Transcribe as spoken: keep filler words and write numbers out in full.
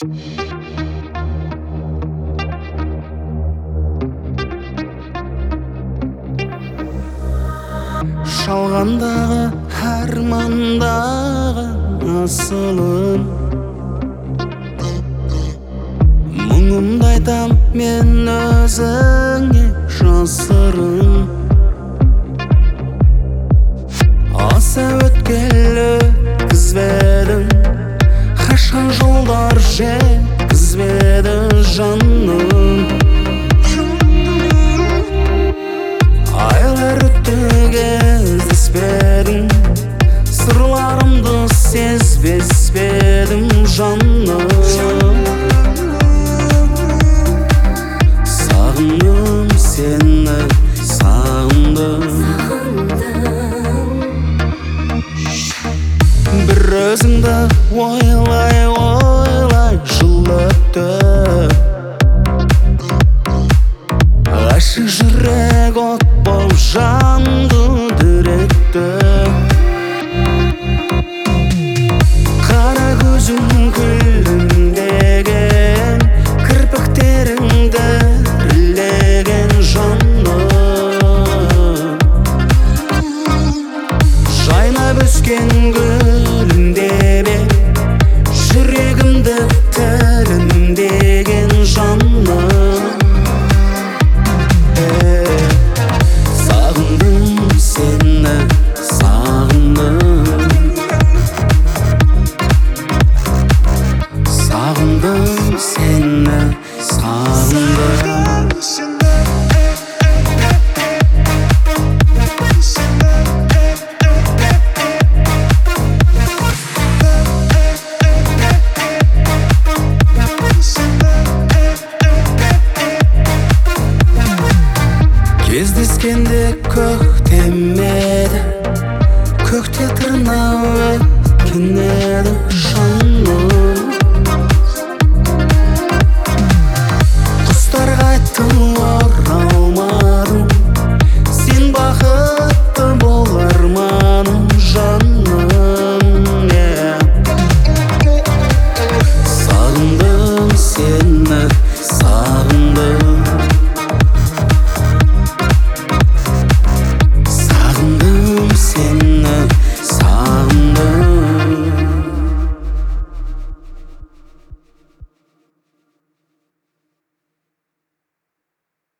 Шалғандағы армандағы асылым, мұңымды айтам мен өзіңе жасырын. Аса өткелі өткізбедің, қашқан жолдар жеткізбеді жаным. Айлар өтті кездеспедің, сырларымды сезбеспедім жаным. Сағындым сені, сағындым. Бір өзіңді ойлай ойлай жыл өтті, ғашық жүрек от болып жанды дүретті. Қара көзің күлімдеген, кірпіктеріңді ірілеген жаным. Жайнап өскен гүлімдебе, жүрегімді тілімдеген жаным. Сағындым сені, сағындым. Сағындым сені, сағындым. Кездескенде көктемеді, көкте тырнағы кенеді жаным. Құстарға айттым